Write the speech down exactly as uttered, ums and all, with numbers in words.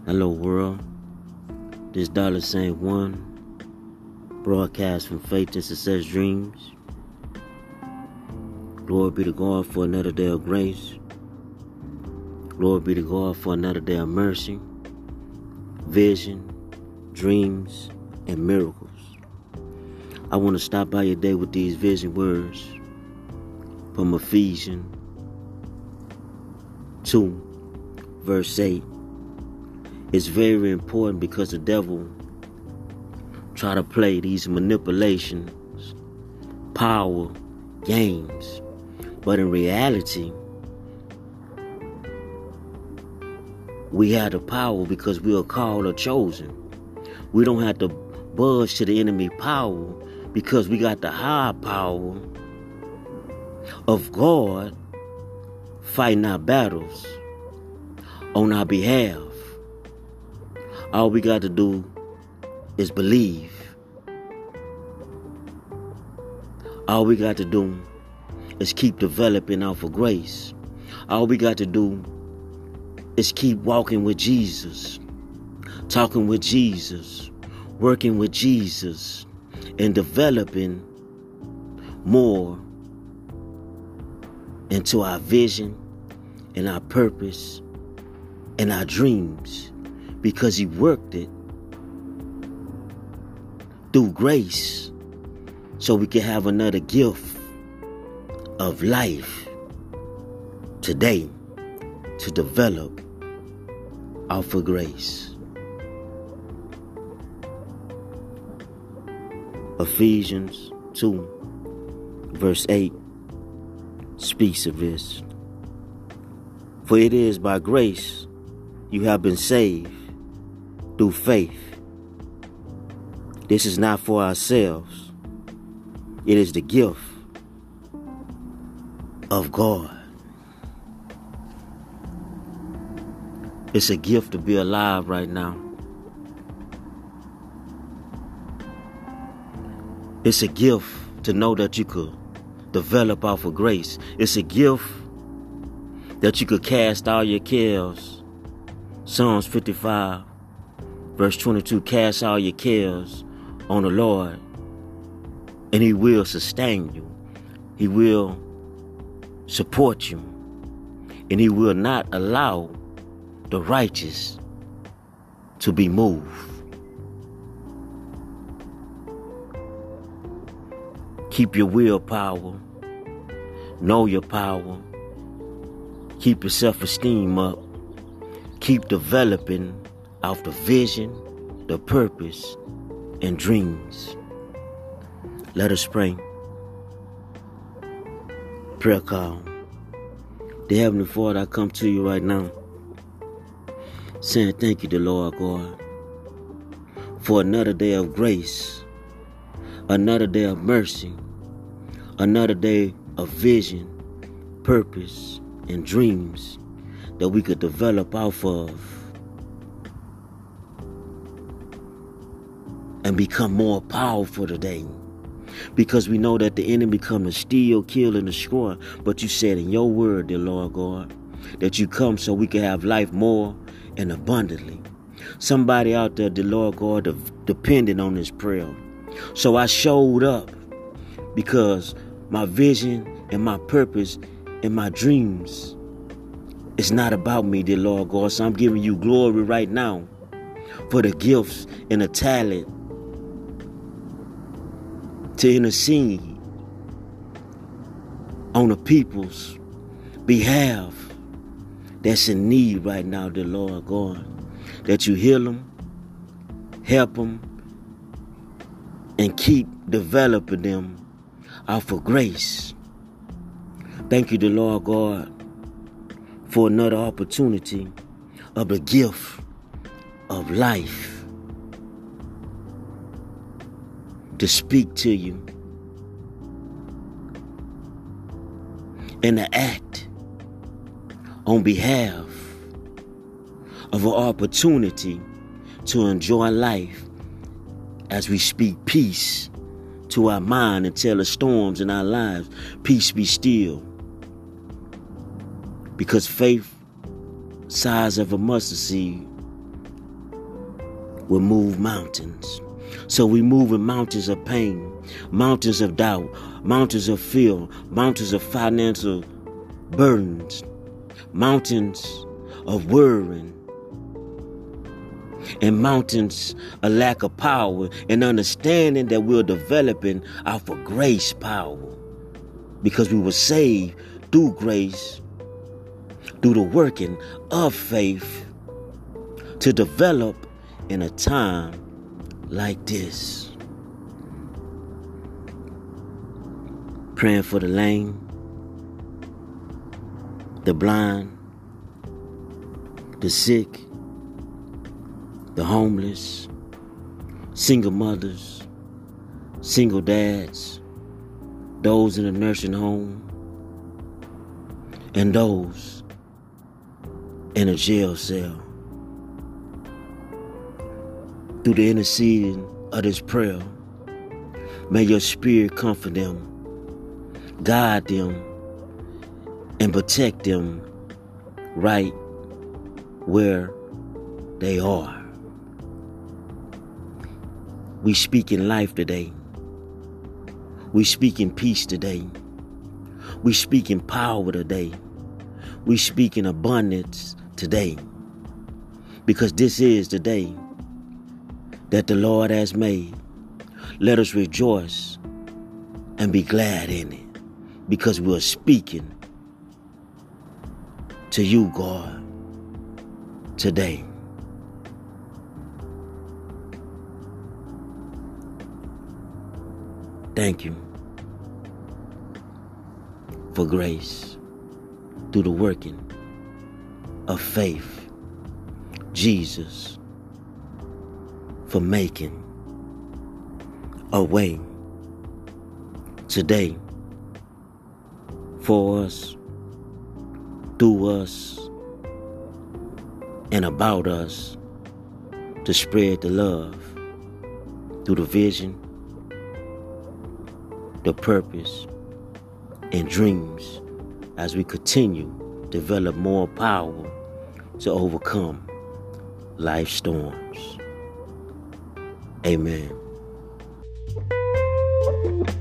Hello world, this Dollar Saint One, broadcast from Faith and Success Dreams. Glory be to God for another day of grace. Glory be to God for another day of mercy, vision, dreams, and miracles. I want to stop by your day with these vision words from Ephesians two, verse eight. It's very important because the devil try to play these manipulations, power games. But in reality, we have the power because we are called or chosen. We don't have to budge to the enemy power because we got the high power of God fighting our battles on our behalf. All we got to do is believe. All we got to do is keep developing out for grace. All we got to do is keep walking with Jesus, talking with Jesus, working with Jesus, and developing more into our vision and our purpose and our dreams. Because he worked it through grace so we can have another gift of life today to develop out for grace. Ephesians two, verse eight speaks of this. For it is by grace you have been saved through faith. This is not for ourselves. It is the gift of God. It's a gift to be alive right now. It's a gift to know that you could develop out of grace. It's a gift that you could cast all your cares. Psalms fifty-five, verse twenty-two, cast all your cares on the Lord, and he will sustain you. He will support you, and he will not allow the righteous to be moved. Keep your willpower. Know your power. Keep your self-esteem up. Keep developing out the vision, the purpose, and dreams. Let us pray. Prayer call. Dear Heavenly Father, I come to you right now saying thank you to Lord God for another day of grace, another day of mercy, another day of vision, purpose, and dreams that we could develop off of and become more powerful today. Because we know that the enemy come to steal, kill, and destroy. But you said in your word, dear Lord God, that you come so we can have life more and abundantly. Somebody out there, dear Lord God, de- depending on this prayer. So I showed up because my vision and my purpose and my dreams, it's not about me, dear Lord God. So I'm giving you glory right now for the gifts and the talent to intercede on the people's behalf that's in need right now, dear Lord God. That you heal them, help them, and keep developing them out for grace. Thank you, dear Lord God, for another opportunity of the gift of life to speak to you and to act on behalf of an opportunity to enjoy life as we speak peace to our mind and tell the storms in our lives, peace be still. Because faith, size of a mustard seed, will move mountains. So we move in mountains of pain, mountains of doubt, mountains of fear, mountains of financial burdens, mountains of worrying, and mountains of lack of power, and understanding that we're developing our grace power, because we were saved through grace, through the working of faith, to develop in a time like this. Praying for the lame, the blind, the sick, the homeless, single mothers, single dads, those in a nursing home, and those in a jail cell. Through the interceding of this prayer, may your spirit comfort them, guide them, and protect them right where they are. We speak in life today. We speak in peace today. We speak in power today. We speak in abundance today. Because this is the day that the Lord has made. Let us rejoice and be glad in it, because we are speaking to you, God, today. Thank you for grace through the working of faith. Jesus, for making a way today for us, through us, and about us, to spread the love through the vision, the purpose, and dreams, as we continue to develop more power to overcome life's storms. Amen.